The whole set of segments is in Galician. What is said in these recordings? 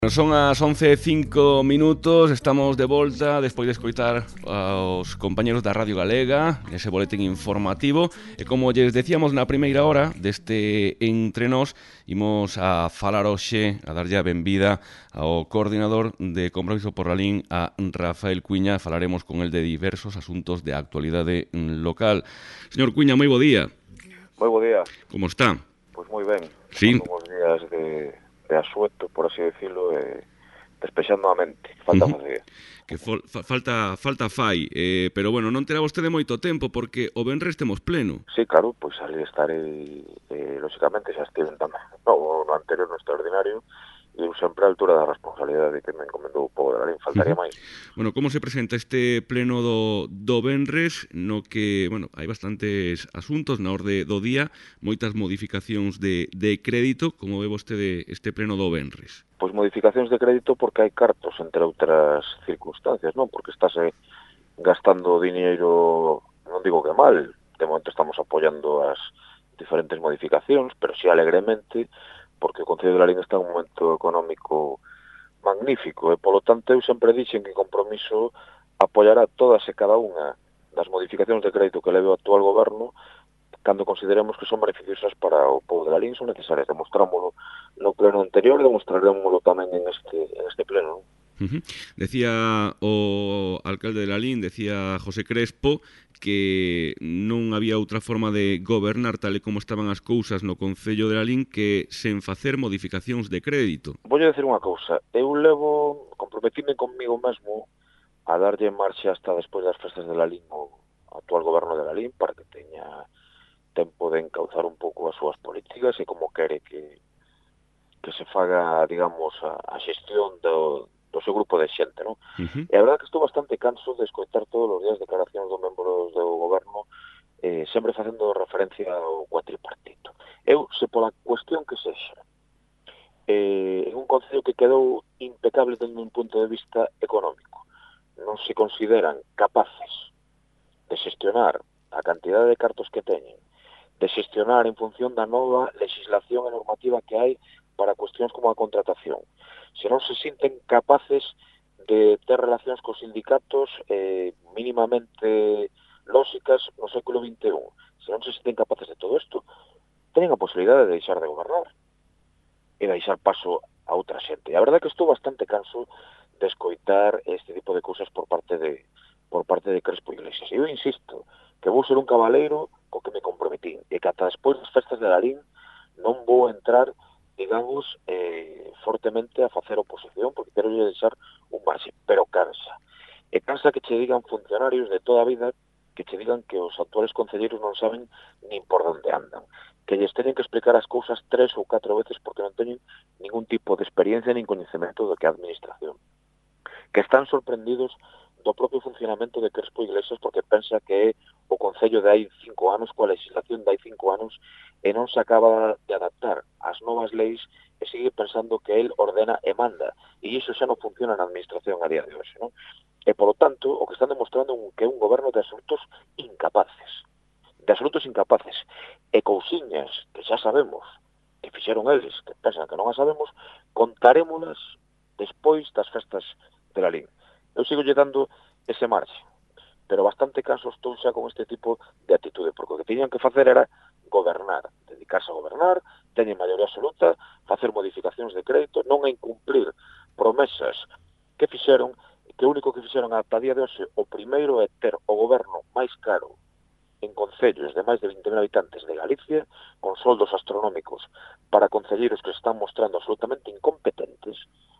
Son as 11:05, estamos de volta despois de escoitar aos compañeros da Radio Galega ese boletín informativo e como lles decíamos na primeira hora deste Entre Nós, imos a falar hoxe, a darlle a benvida ao coordinador de Compromiso por Lalín, a Rafael Cuiña. Falaremos con el de diversos asuntos de actualidade local. Señor Cuiña, moi bo día. Moi bo día. Como está? Pois moi ben. Sí. Uns días de asueto, por así decirlo, despexando a mente. Falta facer. Que falta fai, pero bueno, non terá vostede moito tempo porque o venres temos pleno. Sí, claro, pois ali estarei, lóxicamente, xa estiven tamén no anterior, no extraordinario, e eu sempre a altura da responsabilidade que me encomendou o povo de Lalín, faltaría máis. Bueno, como se presenta este pleno do venres, no que, bueno, hai bastantes asuntos na orde do día, moitas modificacións de crédito, como ve vostede este pleno do venres? Pois modificacións de crédito porque hai cartos, entre outras circunstancias, non? Porque estáse gastando diñeiro, non digo que mal, de momento estamos apoiando as diferentes modificacións, pero si alegremente, porque o Concello de Lalín está en un momento económico magnífico, e polo tanto eu sempre dixen que Compromiso apoiará todas e cada unha das modificacións de crédito que leve o actual goberno cando consideremos que son beneficiosas para o povo de Lalín, son necesarias. Demostrámoslo no pleno anterior e demostraremoslo tamén en este pleno, non? Decía o alcalde de Lalín, decía José Crespo, que non había outra forma de gobernar tal e como estaban as cousas no Concello de Lalín que sen facer modificacións de crédito. Voulle decir unha cousa, eu comprometime conmigo mesmo a darlle marcha hasta despois das festas de Lalín o actual goberno de Lalín para que teña tempo de encauzar un pouco as súas políticas e como quere que se faga, digamos, a xestión do seu grupo de xente, non? E a verdade que estou bastante canso de escoitar todos os días declaracións dos membros do goberno sempre facendo referencia ao cuatripartito. Eu, se pola cuestión que sexa, en un concello que quedou impecable dende un punto de vista económico, non se consideran capaces de xestionar a cantidade de cartos que teñen, de xestionar en función da nova legislación e normativa que hai para cuestións como a contratación. Se non se sinten capaces de ter relacións cos sindicatos mínimamente lóxicas no século XXI, se non se sinten capaces de todo isto, teñen a posibilidade de deixar de gobernar e de deixar paso a outra xente. E a verdade é que estou bastante canso de escoitar este tipo de cousas por parte de Crespo Iglesias. E eu insisto que vou ser un cabaleiro co que me comprometín e que ata despois das festas de Lalín non vou entrar, digamos, fortemente a facer oposición, porque quero deixar un marxe, pero cansa. E cansa que che digan funcionarios de toda a vida, que che digan que os actuales concelleiros non saben nin por onde andan, que lles teñen que explicar as cousas 3 ou 4 veces porque non teñen ningún tipo de experiencia nin coñecemento do que é a administración, que están sorprendidos do propio funcionamento de Crespo Iglesias porque pensa que é o Concello de hai 5 anos, coa legislación de hai 5 anos, e non se acaba de adaptar ás novas leis e sigue pensando que el ordena e manda. E iso xa non funciona na administración a día de hoxe, non? E, polo tanto, o que están demostrando que é un goberno de absolutos incapaces. De absolutos incapaces. E cousiñas que xa sabemos que fixeron eles, que pensan que non as sabemos, contarémolas despois das festas de Lalín. Eu sigo lle dando ese marxe, pero bastante canso estou xa con este tipo de actitude, porque o que teñan que facer era gobernar, dedicarse a gobernar, teñen maioría absoluta, facer modificacións de crédito, non a incumplir promesas que fixeron, que o único que fixeron ata a día de hoxe, o primeiro é ter o goberno máis caro en concellos de máis de 20.000 habitantes de Galicia, con soldos astronómicos para concelleiros que se están mostrando absolutamente incompetentes,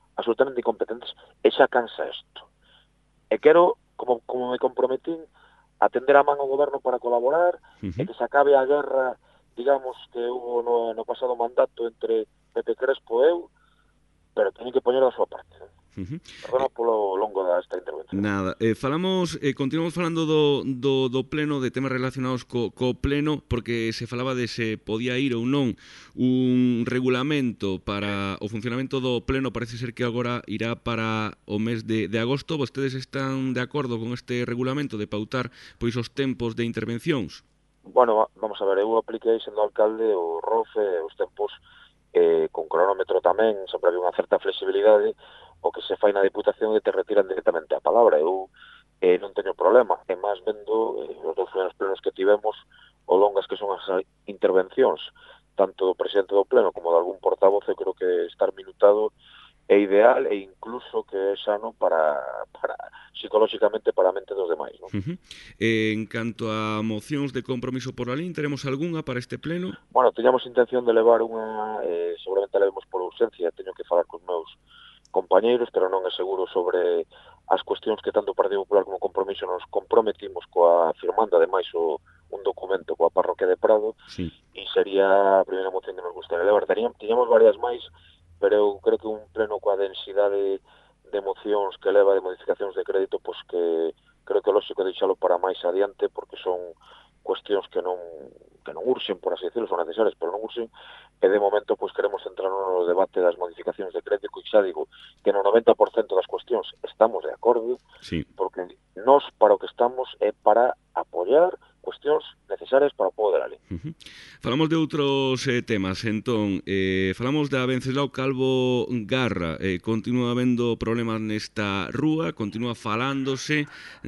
e xa cansa isto. E quero, como me comprometín, atender a man ao goberno para colaborar e que se acabe a guerra, digamos, que hubo no pasado mandato entre Pepe Crespo e eu, pero teñen que poñer da súa parte. Perdona polo longo desta intervención. Nada, continuamos falando do pleno, de temas relacionados co pleno, porque se falaba de se podía ir ou non un regulamento para o funcionamento do pleno. Parece ser que agora irá para o mes de agosto. Vostedes están de acordo con este regulamento de pautar pois os tempos de intervencións? Bueno, vamos a ver, eu apliquei sendo alcalde o ROFE, os tempos con cronómetro tamén, sempre había unha certa flexibilidade. O que se fai na Diputación é te retiran directamente a palabra. Eu non teño problema, e máis vendo os dous primeros plenos que tivemos o longas que son as intervencións tanto do presidente do pleno como de algún portavoz. Eu creo que estar minutado é ideal, e incluso que é sano para psicolóxicamente para a mente dos demais, non? En canto a mocións de compromiso por a LIN, teremos algunha para este pleno? Bueno, teñamos intención de levar unha, seguramente a levemos por urgencia, teño que falar cos meus compañeiros, pero non é seguro, sobre as cuestións que tanto o Partido Popular como o Compromiso nos comprometimos coa firmando, ademais, un documento coa parroquia de Prado, Sí. e sería a primeira moción que nos gustaría levar. Tiñamos varias máis, pero eu creo que un pleno coa densidade de mocións que leva, de modificacións de crédito, pois que creo que é lógico deixalo para máis adiante, porque son cuestións que non urxen, por así decirlo, son necesarias, pero non urxen, e de momento pois queremos entrar no debate das modificacións de crédito, e xa digo que no 90% das cuestións estamos de acordo, Sí. porque nós para o que estamos é para apoiar cuestións necesarias para o povo de la lei. Falamos de outros temas, entón, falamos da Venceslao Calvo Garra. Continúa habendo problemas nesta rúa, continúa falándose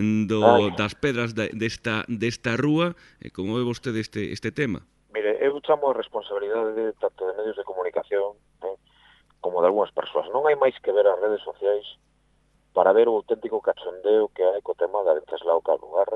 das pedras desta rúa. Como ve vostede este tema? Mire, eu chamo a responsabilidade tanto de medios de comunicación como de algunhas persoas. Non hai máis que ver as redes sociais para ver o auténtico cachondeo que hai co tema da Venceslao Calvo Garra,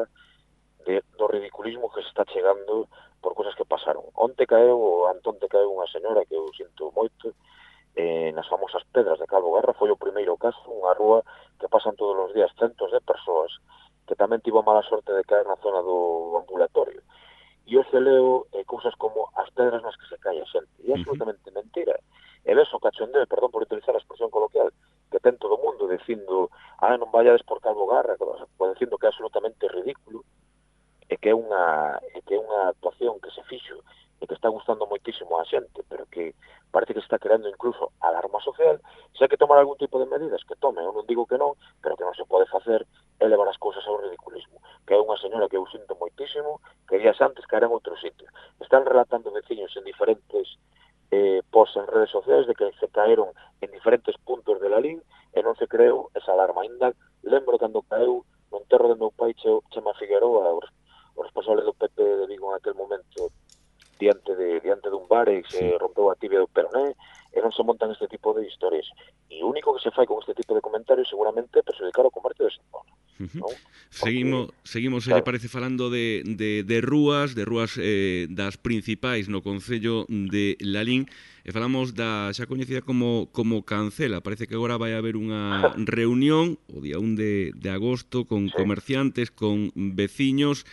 do ridiculismo que se está chegando por cosas que pasaron. Onte caeu unha señora que eu sinto moito nas famosas pedras de Calvo Garra. Foi o primeiro caso, unha rúa que pasan todos os días centos de persoas, que tamén tivo a mala sorte de caer na zona do ambulatorio. E eu se leo cousas como as pedras nas que se cae a xente. E é absolutamente mentira. E ves o cachondeo, perdón por utilizar a expresión coloquial, que ten todo o mundo dicindo non vayades por Calvo Garra, dicindo que é absolutamente ridículo, e que é unha actuación que se fixo e que está gustando moitísimo a xente, pero que parece que está creando incluso alarma social. Se hai que tomar algún tipo de medidas, que tome. Eu non digo que non, pero que non se pode facer elevar as cousas ao ridiculismo. Que é unha señora que eu sinto moitísimo, que días antes caera en outro sitio. Están relatando veciños en diferentes posts en redes sociais de que se caeron en diferentes puntos de la Lalín e non se creou esa alarma. Ainda lembro cando caeu no enterro de meu pai Chema Figueroa, o responsable do PP de Vigo en aquel momento, diante dun bar, e se rompeu a tibia do peroné, e non se montan este tipo de historias. E o único que se fai con este tipo de comentarios seguramente é perjudicar o comercio de Santona. Seguimos, claro. Parece, falando de rúas, das principais no concello de Lalín, e falamos da xa coñecida como Cancela. Parece que agora vai haber unha reunión o día 1 de agosto con comerciantes, con veciños.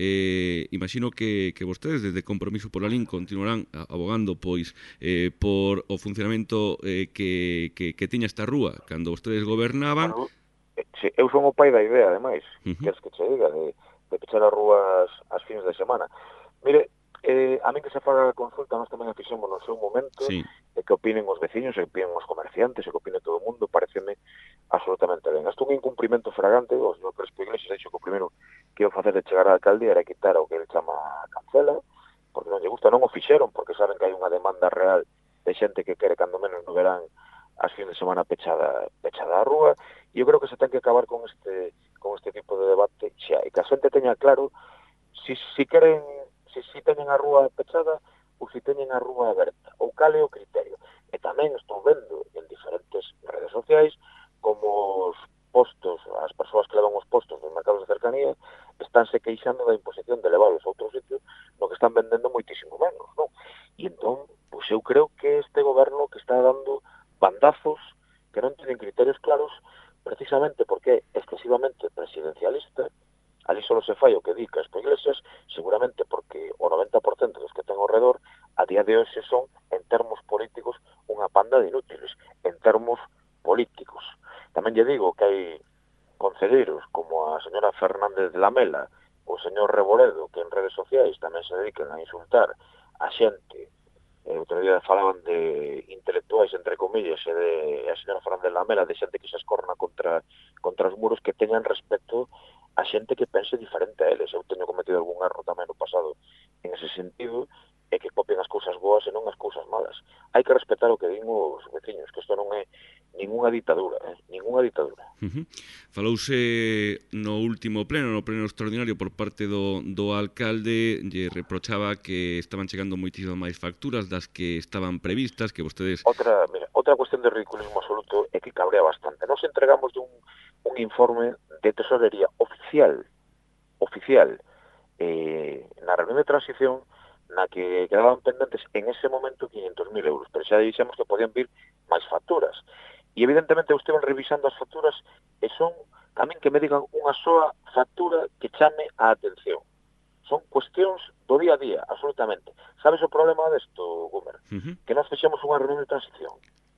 Imagino que vostedes desde Compromiso por Lalín continuarán abogando pois por o funcionamento que tiña esta rúa cando vostedes gobernaban. Eu son o pai da idea, ademais, queres que che diga, de pechar as rúas as fins de semana. Mire, a min que se faga a consulta, nós tamén a fixemos no seu momento, e que opinen os veciños, e que opinen os comerciantes, e que opine todo o mundo, pareceme absolutamente ben. Hasta un incumprimento fragante, o señor Crespo Iglesias dixo que o primeiro que iba a facer de chegar á alcaldía era quitar o que ele chama Cancela, porque non lle gusta, non o fixeron, porque saben que hai unha demanda real de xente que quere cando menos no verán as fin de semana pechada a rúa. E eu creo que se ten que acabar con este tipo de debate xa, e que a xente teña claro si teñen a rúa pechada ou si teñen a rúa aberta, ou cal é o criterio. E tamén estou vendo en diferentes redes sociais como os postos, as persoas que levan os postos nos mercados de cercanía estánse queixando da imposición de leválos a outro sitio no que están vendendo moitísimo menos, non? E entón, pois eu creo que este goberno que está dando bandazos que non teñen criterios claros, precisamente porque é excesivamente presidencialista. Ali só se fai o que di Crespo Iglesias, seguramente porque o 90% dos que ten ao redor a día de hoxe son, en termos políticos, unha panda de inútiles, en termos políticos. Tamén lle digo que hai concelleiros como a señora Fernández de Lamela ou o señor Reboledo, que en redes sociais tamén se dedican a insultar a xente. Outro día falaban de intelectuais, entre comillas, e de a señora Fernández de Lamela, de xente que se escorna contra os muros, que teñan respecto a xente que pense diferente a eles. Eu teño cometido algún erro tamén no pasado en ese sentido, e que copien as cousas boas e non as cousas malas. Hai que respetar o que din os veciños, que isto non é ninguna ditadura, ninguna ditadura. Falouse no último pleno, no pleno extraordinario por parte do alcalde, lle reprochaba que estaban chegando moitísimas máis facturas das que estaban previstas, que vostedes... Outra cuestión de ridiculismo absoluto é que cabrea bastante. Nos entregamos un informe de tesorería oficial na reunión de transición na que quedaban pendentes en ese momento 500.000 euros, pero xa dixemos que podían vir máis facturas. E evidentemente eu estiven revisando as facturas e son tamén que me digan unha soa factura que chame a atención. Son cuestións do día a día, absolutamente. Sabes o problema desto, Gumer? Que nós fixemos unha reunión de transición.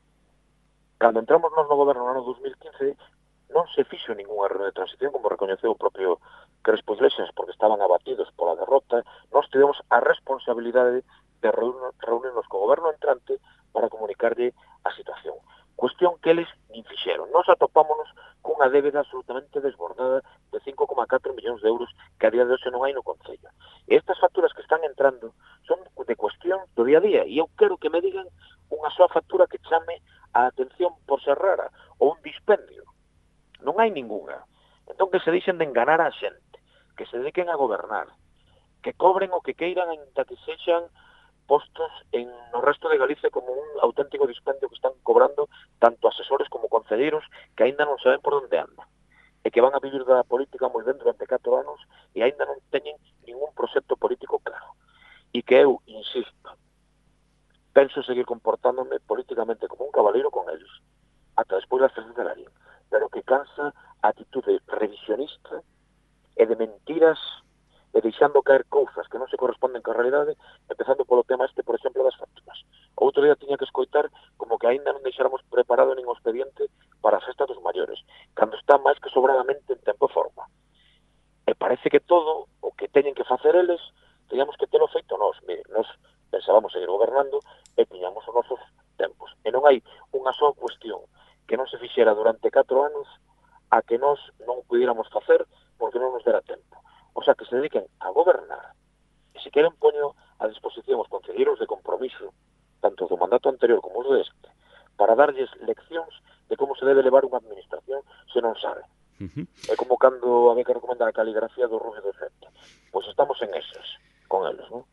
Cando entramos nós no goberno no ano 2015, non se fixo ninguna reunión de transición, como recoñeceu o propio Crespo Iglesias, porque estaban abatidos pola derrota. Nós tivemos a responsabilidade de reunirnos co goberno entrante para comunicarlle a situación. Cuestión que eles nin fixeron. Nos atopámonos cunha débeda absolutamente desbordada de 5,4 millóns de euros que a día de hoxe non hai no Concello. E estas facturas que están entrando son de cuestión do día a día, e eu quero que me digan unha soa factura que chame a atención por ser rara, ou un dispendio. Non hai ninguna. Entón que se deixen de enganar a xente, que se dediquen a gobernar, que cobren o que queiran ainda que sexan postos no resto de Galicia como un auténtico dispendio que están cobrando tanto asesores como concelleiros que aínda non saben por onde andan e que van a vivir da política moi ben durante 4 anos e aínda non teñen ningún proxecto político claro. E que eu, insisto, penso seguir comportándome políticamente como un cabaleiro con eles ata despois das festas de Larín, pero que cansa a actitude revisionista e de mentiras e deixando caer cousas que non se corresponden coa realidade, empezando polo tema por exemplo, das facturas. O outro día tiña que escoitar como que aínda non deixáramos preparado nin o expediente para a festa dos maiores, cando está máis que sobradamente en tempo e forma. E parece que todo o que teñen que facer eles, teñamos que telo feito nós. Mire, nós pensábamos seguir gobernando e tiñamos os nosos tempos. E non hai unha soa cuestión que non se fixera durante 4 anos a que nós non pudiéramos facer porque non nos dera tempo. O sea, que se dediquen a gobernar. E se queren poño a disposición os concelleiros de compromiso, tanto do mandato anterior como os deste, para darlles leccións de como se debe levar unha administración se non sabe. É como cando había que recomendar a caligrafía do Rubio de Feta. Pois estamos en esas, con eles, non?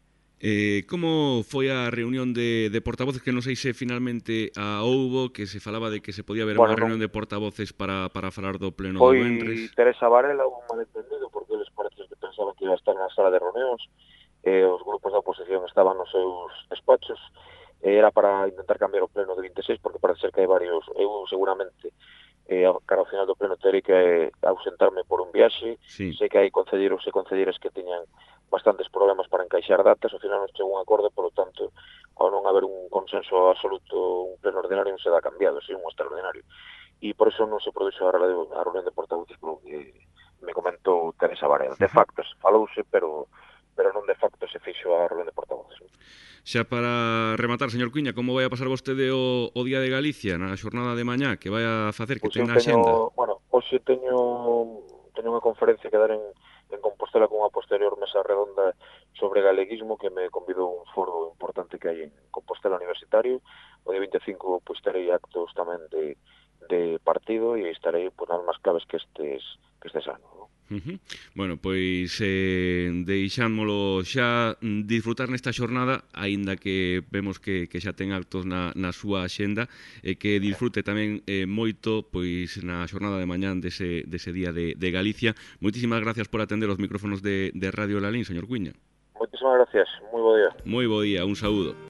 Como foi a reunión de portavoces, que non sei se finalmente a houbo, que se falaba de que se podía haber unha reunión de portavoces para falar do pleno do venres? Foi Teresa Varela, un malentendido, porque eles parece que pensaban que iba a estar na sala de reunións, os grupos da oposición estaban nos seus despachos, era para intentar cambiar o pleno de 26, porque parece ser que hai varios, eu seguramente cara ao final do pleno terei que ausentarme por un viaxe, sí. Sei que hai concelleiros e concelleiras que tiñan bastantes problemas para encaixar datas, ao final non chegou un acordo, polo tanto, ao non haber un consenso absoluto, un pleno ordinario non se dá cambiado, si un extraordinario. E por eso non se produxo a reunión de portavoces polo que me comentou Teresa Varela. De facto, falouse, pero non de facto se fixo a reunión de portavoces. Xa para rematar, señor Cuíña, como vai a pasar vostede o Día de Galicia na xornada de mañá, que vai a facer, que ten a xenda? Bueno, hoxe teño unha conferencia que dar en Compostela con unha posterior mesa redonda sobre galeguismo que me convidou un foro importante que hai en Compostela Universitario. O día 25 pois terei actos tamén de partido e estarei nas máis claves que estes anos, non? Bueno, pois deixámolo xa disfrutar nesta xornada, aínda que vemos que xa ten actos na súa axenda, e que disfrute tamén moito pois na xornada de mañán dese Día de Galicia. Moitísimas gracias por atender os micrófonos de Radio Lalín, señor Cuíña. Moitísimas gracias, moi bo día. Moi bo día, un saúdo.